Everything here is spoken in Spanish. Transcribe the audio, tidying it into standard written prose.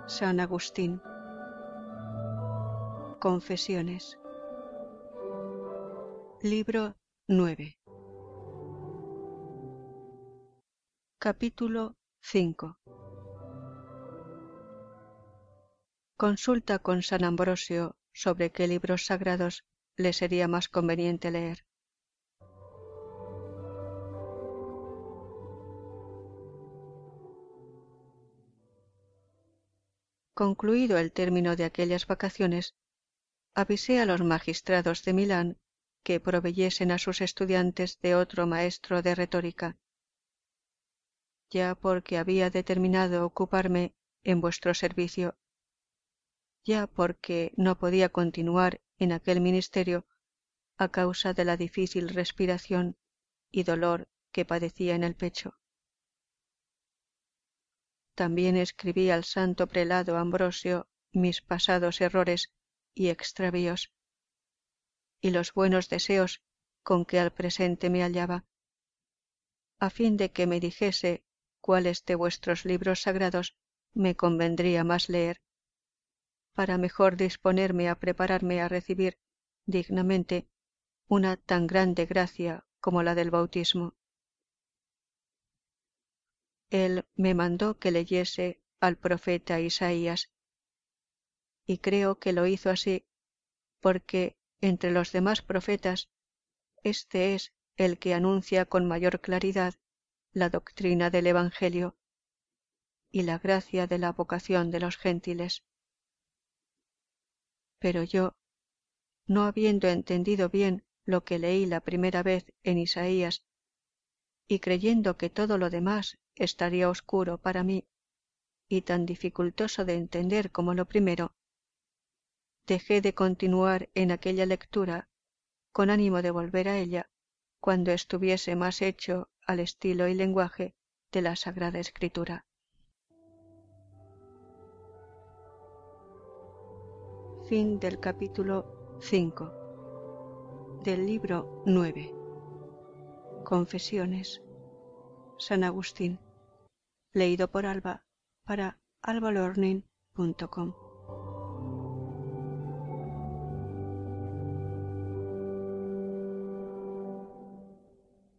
San Agustín. Confesiones. Libro 9. Capítulo 5. Consulta con San Ambrosio sobre qué libros sagrados le sería más conveniente leer. Concluido el término de aquellas vacaciones, avisé a los magistrados de Milán que proveyesen a sus estudiantes de otro maestro de retórica, ya porque había determinado ocuparme en vuestro servicio, ya porque no podía continuar en aquel ministerio a causa de la difícil respiración y dolor que padecía en el pecho. También escribí al santo prelado Ambrosio mis pasados errores y extravíos, y los buenos deseos con que al presente me hallaba, a fin de que me dijese cuáles de vuestros libros sagrados me convendría más leer, para mejor disponerme a prepararme a recibir dignamente una tan grande gracia como la del bautismo. Él me mandó que leyese al profeta Isaías, y creo que lo hizo así porque entre los demás profetas este es el que anuncia con mayor claridad la doctrina del Evangelio y la gracia de la vocación de los gentiles. Pero yo, no habiendo entendido bien lo que leí la primera vez en Isaías, y creyendo que todo lo demás estaría oscuro para mí y tan dificultoso de entender como lo primero, dejé de continuar en aquella lectura con ánimo de volver a ella cuando estuviese más hecho al estilo y lenguaje de la Sagrada Escritura. Fin del capítulo 5 del libro 9. Confesiones. San Agustín. Leído por Alba para albalearning.com.